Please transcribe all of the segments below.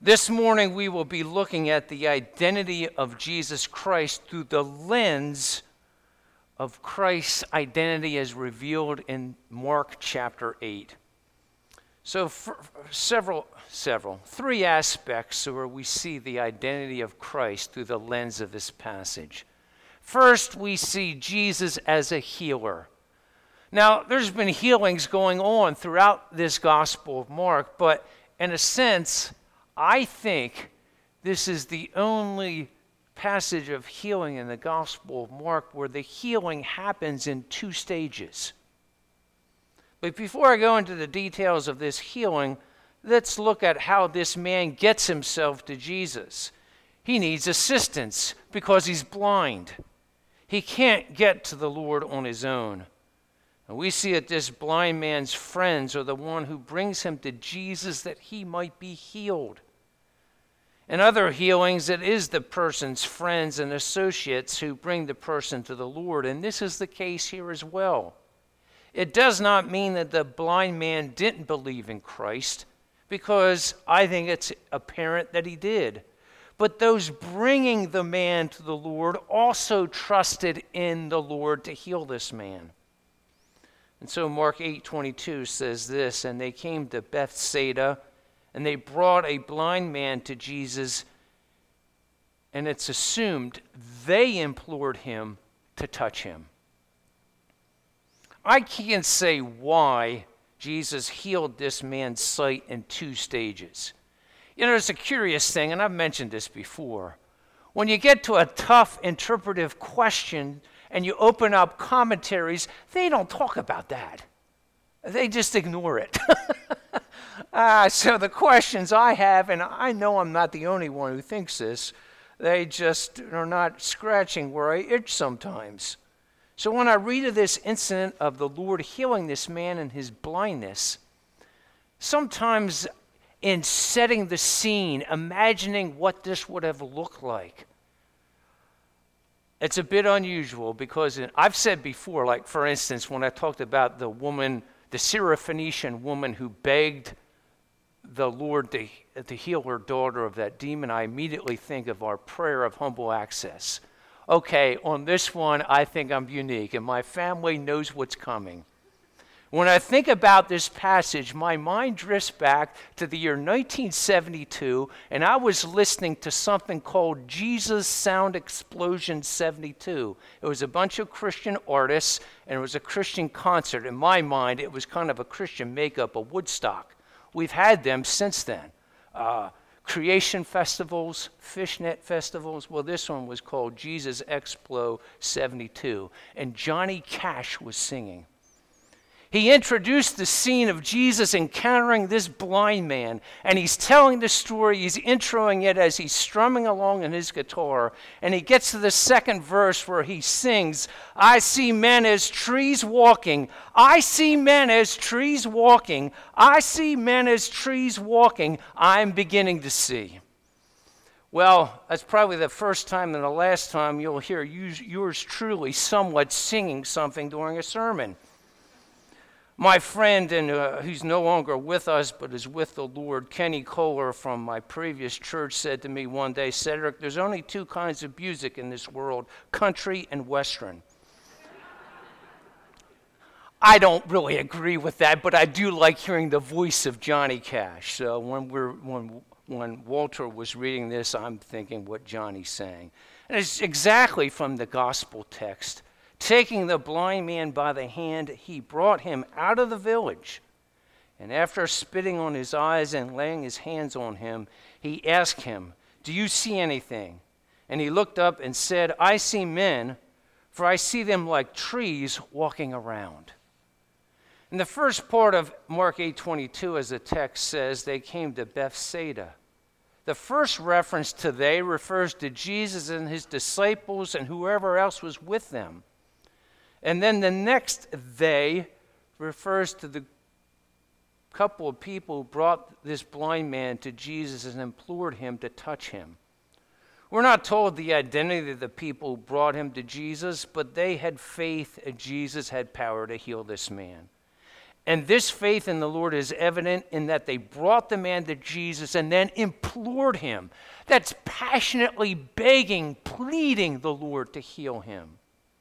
This morning we will be looking at the identity of Jesus Christ through the lens of Christ's identity as revealed in Mark chapter 8. So three aspects where we see the identity of Christ through the lens of this passage. First, we see Jesus as a healer. Now, there's been healings going on throughout this Gospel of Mark, but in a sense, I think this is the only passage of healing in the Gospel of Mark where the healing happens in two stages. But before I go into the details of this healing, let's look at how this man gets himself to Jesus. He needs assistance because he's blind. He can't get to the Lord on his own. And we see that this blind man's friends are the one who brings him to Jesus that he might be healed. In other healings, it is the person's friends and associates who bring the person to the Lord, and this is the case here as well. It does not mean that the blind man didn't believe in Christ, because I think it's apparent that he did. But those bringing the man to the Lord also trusted in the Lord to heal this man. And so Mark 8:22 says this, "And they came to Bethsaida, and they brought a blind man to Jesus, and it's assumed they implored him to touch him." I can't say why Jesus healed this man's sight in two stages. You know, it's a curious thing, and I've mentioned this before. When you get to a tough interpretive question and you open up commentaries, they don't talk about that. They just ignore it. So the questions I have, and I know I'm not the only one who thinks this, they just are not scratching where I itch sometimes. So when I read of this incident of the Lord healing this man in his blindness, sometimes in setting the scene, imagining what this would have looked like, it's a bit unusual because I've said before, like for instance, when I talked about the woman, the Syrophoenician woman who begged the Lord to heal her daughter of that demon, I immediately think of our prayer of humble access. Okay, on this one, I think I'm unique, and my family knows what's coming. When I think about this passage, my mind drifts back to the year 1972, and I was listening to something called Jesus Sound Explosion 72. It was a bunch of Christian artists, and it was a Christian concert. In my mind, it was kind of a Christian makeup of Woodstock. We've had them since then. Creation festivals, fishnet festivals. Well, this one was called Jesus Explo 72, and Johnny Cash was singing. He introduced the scene of Jesus encountering this blind man, and he's telling the story. He's introing it as he's strumming along on his guitar, and he gets to the second verse where he sings, "I see men as trees walking. I see men as trees walking. I see men as trees walking. I'm beginning to see." Well, that's probably the first time and the last time you'll hear yours truly somewhat singing something during a sermon. My friend, who's no longer with us but is with the Lord, Kenny Kohler from my previous church, said to me one day, "Cedric, there's only two kinds of music in this world, country and Western." I don't really agree with that, but I do like hearing the voice of Johnny Cash. So when Walter was reading this, I'm thinking what Johnny's saying. And it's exactly from the gospel text. Taking the blind man by the hand, he brought him out of the village. And after spitting on his eyes and laying his hands on him, he asked him, "Do you see anything?" And he looked up and said, "I see men, for I see them like trees walking around." In the first part of Mark 8:22, as the text says, they came to Bethsaida. The first reference to they refers to Jesus and his disciples and whoever else was with them. And then the next they refers to the couple of people who brought this blind man to Jesus and implored him to touch him. We're not told the identity of the people who brought him to Jesus, but they had faith that Jesus had power to heal this man. And this faith in the Lord is evident in that they brought the man to Jesus and then implored him. That's passionately begging, pleading the Lord to heal him.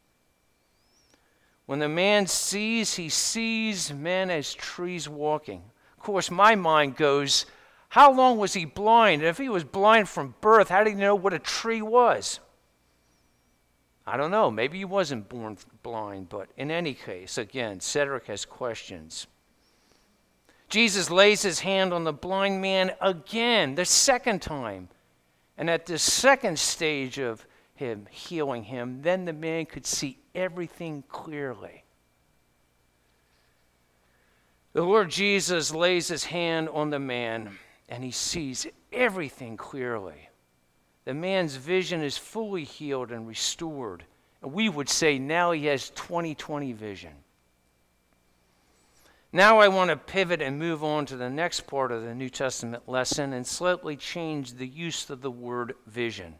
When the man sees, he sees men as trees walking. Of course, my mind goes, how long was he blind? And if he was blind from birth, how did he know what a tree was? I don't know. Maybe he wasn't born blind, but in any case, again, Cedric has questions. Jesus lays his hand on the blind man again, the second time. And at the second stage of him healing him, then the man could see everything clearly. The Lord Jesus lays his hand on the man, and he sees everything clearly. The man's vision is fully healed and restored. And we would say now he has 20/20 vision. Now I want to pivot and move on to the next part of the New Testament lesson and slightly change the use of the word vision.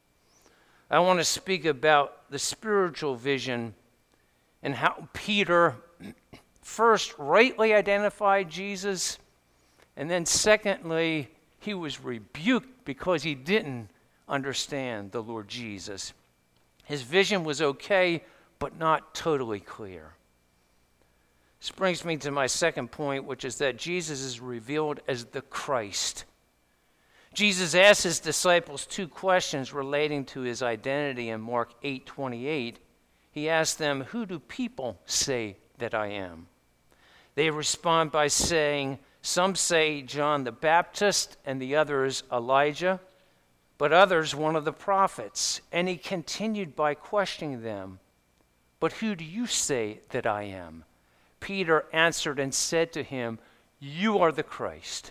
I want to speak about the spiritual vision and how Peter first rightly identified Jesus, and then secondly, he was rebuked because he didn't understand the Lord Jesus. His vision was okay, but not totally clear. This brings me to my second point, which is that Jesus is revealed as the Christ. Jesus asked his disciples two questions relating to his identity in Mark 8:28. He asked them, "Who do people say that I am?" They respond by saying, "Some say John the Baptist, and the others Elijah, but others one of the prophets." And he continued by questioning them, "But who do you say that I am?" Peter answered and said to him, "You are the Christ."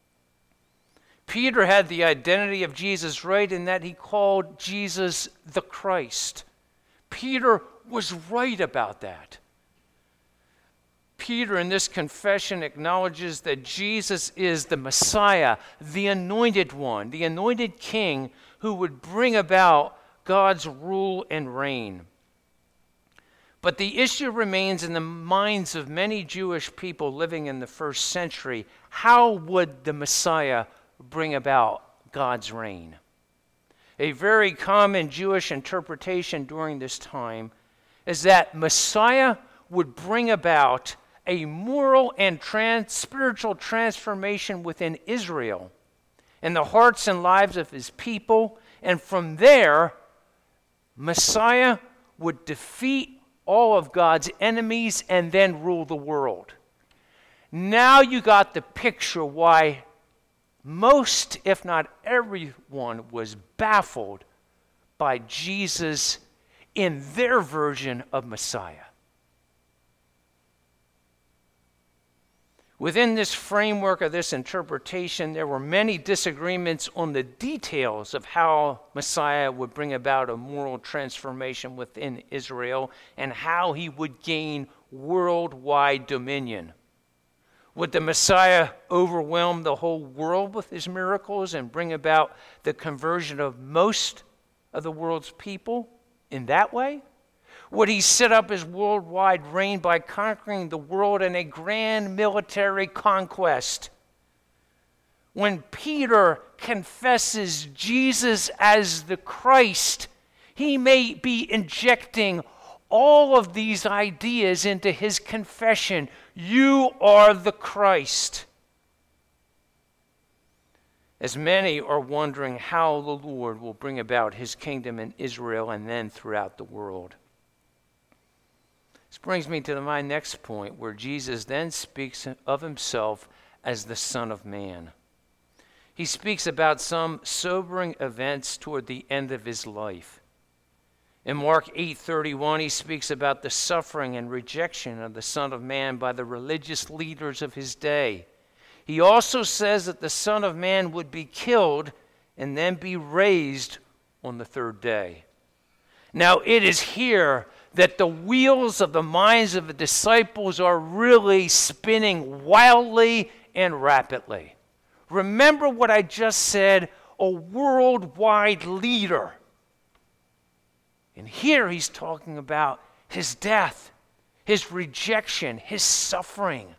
Peter had the identity of Jesus right in that he called Jesus the Christ. Peter was right about that. Peter in this confession acknowledges that Jesus is the Messiah, the anointed one, the anointed king who would bring about God's rule and reign. But the issue remains in the minds of many Jewish people living in the first century. How would the Messiah bring about God's reign? A very common Jewish interpretation during this time is that Messiah would bring about a moral and spiritual transformation within Israel in the hearts and lives of his people. And from there, Messiah would defeat all of God's enemies and then rule the world. Now you got the picture why most, if not everyone, was baffled by Jesus in their version of Messiah. Within this framework of this interpretation, there were many disagreements on the details of how Messiah would bring about a moral transformation within Israel and how he would gain worldwide dominion. Would the Messiah overwhelm the whole world with his miracles and bring about the conversion of most of the world's people in that way? Would he set up his worldwide reign by conquering the world in a grand military conquest? When Peter confesses Jesus as the Christ, he may be injecting all of these ideas into his confession. You are the Christ. As many are wondering how the Lord will bring about his kingdom in Israel and then throughout the world. This brings me to my next point, where Jesus then speaks of himself as the Son of Man. He speaks about some sobering events toward the end of his life. In Mark 8:31, he speaks about the suffering and rejection of the Son of Man by the religious leaders of his day. He also says that the Son of Man would be killed and then be raised on the third day. Now, it is here that the wheels of the minds of the disciples are really spinning wildly and rapidly. Remember what I just said, a worldwide leader. And here he's talking about his death, his rejection, his suffering.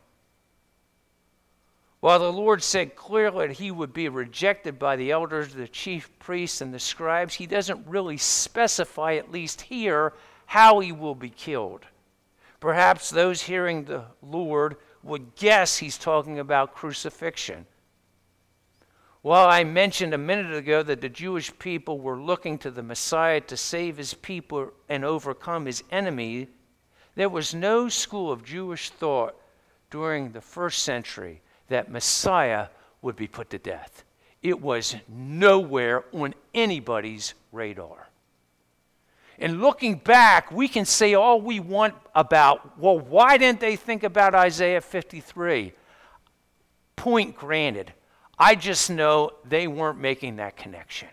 While the Lord said clearly that he would be rejected by the elders, the chief priests, and the scribes, he doesn't really specify, at least here, how he will be killed. Perhaps those hearing the Lord would guess he's talking about crucifixion. While I mentioned a minute ago that the Jewish people were looking to the Messiah to save his people and overcome his enemy, there was no school of Jewish thought during the first century that Messiah would be put to death. It was nowhere on anybody's radar. And looking back, we can say all we want about, well, why didn't they think about Isaiah 53? Point granted. I just know they weren't making that connection.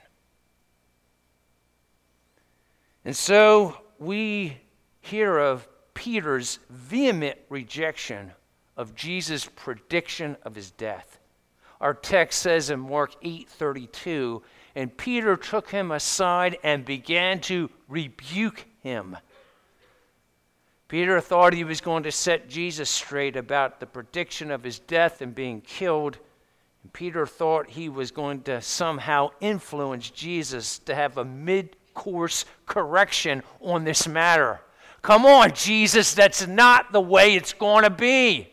And so we hear of Peter's vehement rejection of Jesus' prediction of his death. Our text says in Mark 8:32, and Peter took him aside and began to rebuke him. Peter thought he was going to set Jesus straight about the prediction of his death and being killed. And Peter thought he was going to somehow influence Jesus to have a mid-course correction on this matter. Come on, Jesus, that's not the way it's going to be.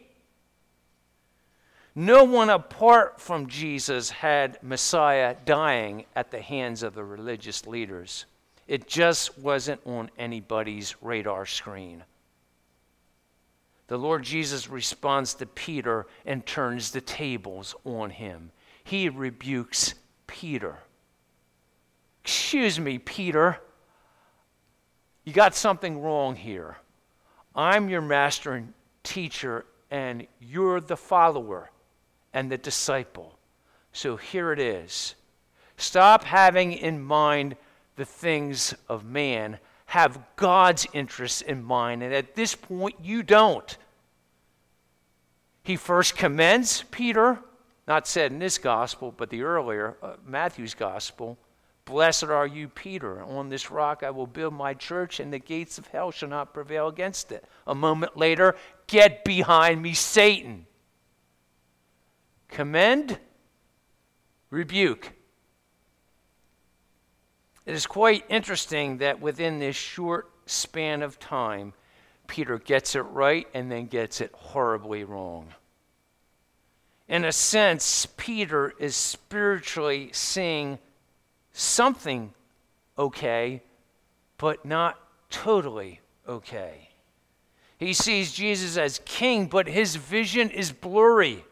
No one apart from Jesus had Messiah dying at the hands of the religious leaders. It just wasn't on anybody's radar screen. The Lord Jesus responds to Peter and turns the tables on him. He rebukes Peter. Excuse me, Peter. You got something wrong here. I'm your master and teacher, and you're the follower and the disciple. So here it is. Stop having in mind the things of man. Have God's interests in mind. And at this point, you don't. He first commends Peter, not said in this gospel, but the earlier, Matthew's gospel. Blessed are you, Peter. On this rock I will build my church, and the gates of hell shall not prevail against it. A moment later, get behind me, Satan. Commend, rebuke. It is quite interesting that within this short span of time, Peter gets it right and then gets it horribly wrong. In a sense, Peter is spiritually seeing something okay, but not totally okay. He sees Jesus as king, but his vision is blurry.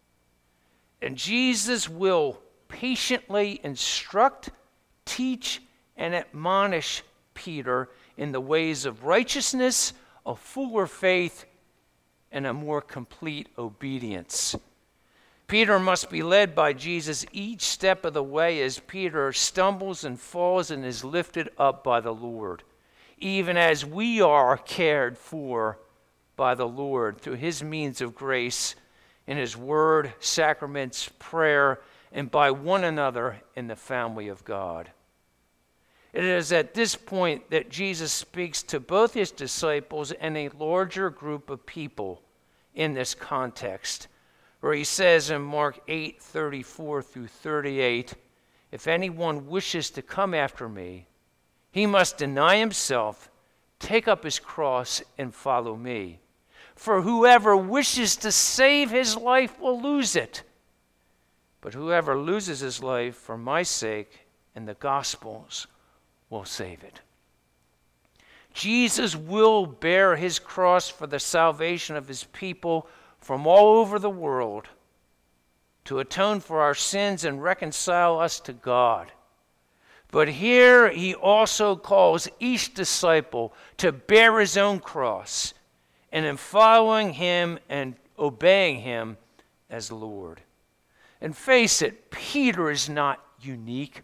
And Jesus will patiently instruct, teach, and admonish Peter in the ways of righteousness, a fuller faith, and a more complete obedience. Peter must be led by Jesus each step of the way as Peter stumbles and falls and is lifted up by the Lord, even as we are cared for by the Lord through his means of grace in his word, sacraments, prayer, and by one another in the family of God. It is at this point that Jesus speaks to both his disciples and a larger group of people in this context, where he says in Mark 8:34 through 38, if anyone wishes to come after me, he must deny himself, take up his cross, and follow me. For whoever wishes to save his life will lose it. But whoever loses his life for my sake and the gospel's will save it. Jesus will bear his cross for the salvation of his people from all over the world to atone for our sins and reconcile us to God. But here he also calls each disciple to bear his own cross, and in following him and obeying him as Lord. And face it, Peter is not unique.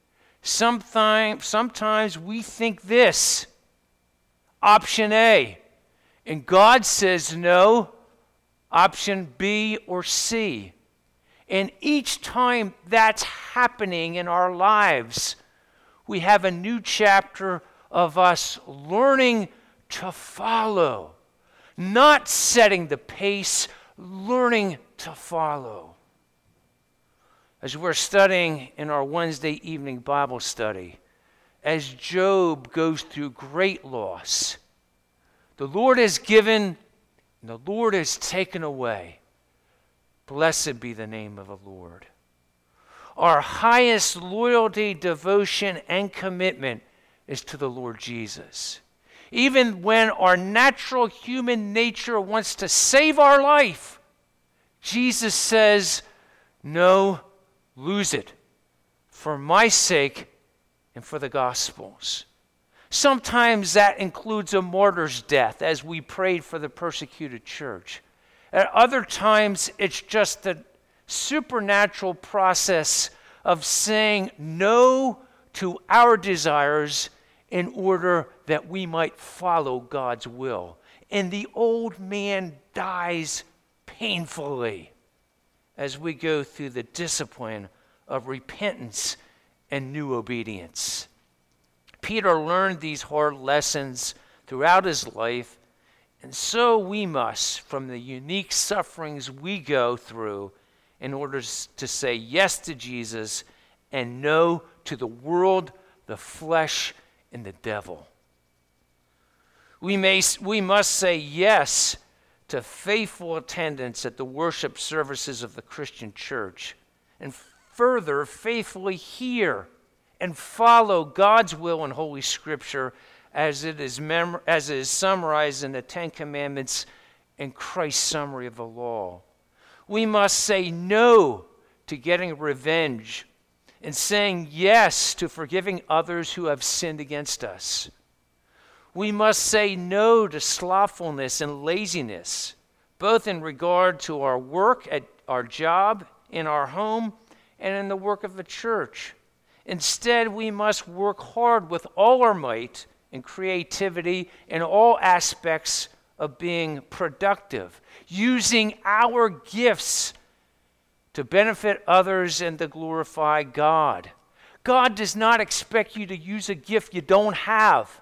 Sometimes we think this, option A, and God says no, option B or C. And each time that's happening in our lives, we have a new chapter of us learning to follow, not setting the pace, learning to follow. As we're studying in our Wednesday evening Bible study, as Job goes through great loss, the Lord has given and the Lord has taken away. Blessed be the name of the Lord. Our highest loyalty, devotion, and commitment is to the Lord Jesus. Even when our natural human nature wants to save our life, Jesus says, no, lose it for my sake and for the gospel's. Sometimes that includes a martyr's death, as we prayed for the persecuted church. At other times, it's just the supernatural process of saying no to our desires in order that we might follow God's will. And the old man dies painfully as we go through the discipline of repentance and new obedience. Peter learned these hard lessons throughout his life, and so we must, from the unique sufferings we go through, in order to say yes to Jesus and no to the world, the flesh, and the devil. We must say yes to faithful attendance at the worship services of the Christian church, and further faithfully hear and follow God's will in Holy Scripture as it is summarized in the Ten Commandments and Christ's summary of the law. We must say no to getting revenge and saying yes to forgiving others who have sinned against us. We must say no to slothfulness and laziness, both in regard to our work at our job, in our home, and in the work of the church. Instead, we must work hard with all our might and creativity in all aspects of being productive, using our gifts to benefit others and to glorify God. God does not expect you to use a gift you don't have.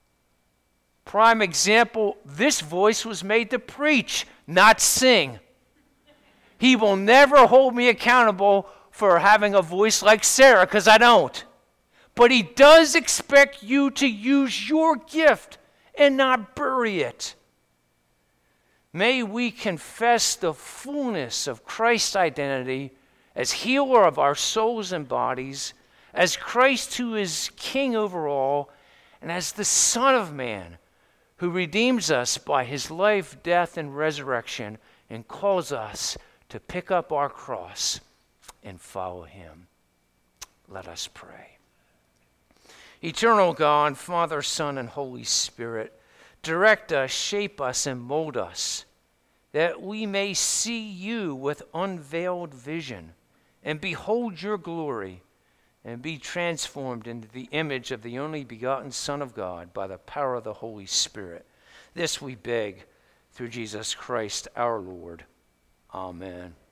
Prime example, this voice was made to preach, not sing. He will never hold me accountable for having a voice like Sarah, because I don't. But he does expect you to use your gift and not bury it. May we confess the fullness of Christ's identity as healer of our souls and bodies, as Christ who is King over all, and as the Son of Man who redeems us by his life, death, and resurrection, and calls us to pick up our cross and follow him. Let us pray. Eternal God, Father, Son, and Holy Spirit, direct us, shape us, and mold us, that we may see you with unveiled vision and behold your glory and be transformed into the image of the only begotten Son of God by the power of the Holy Spirit. This we beg through Jesus Christ our Lord. Amen.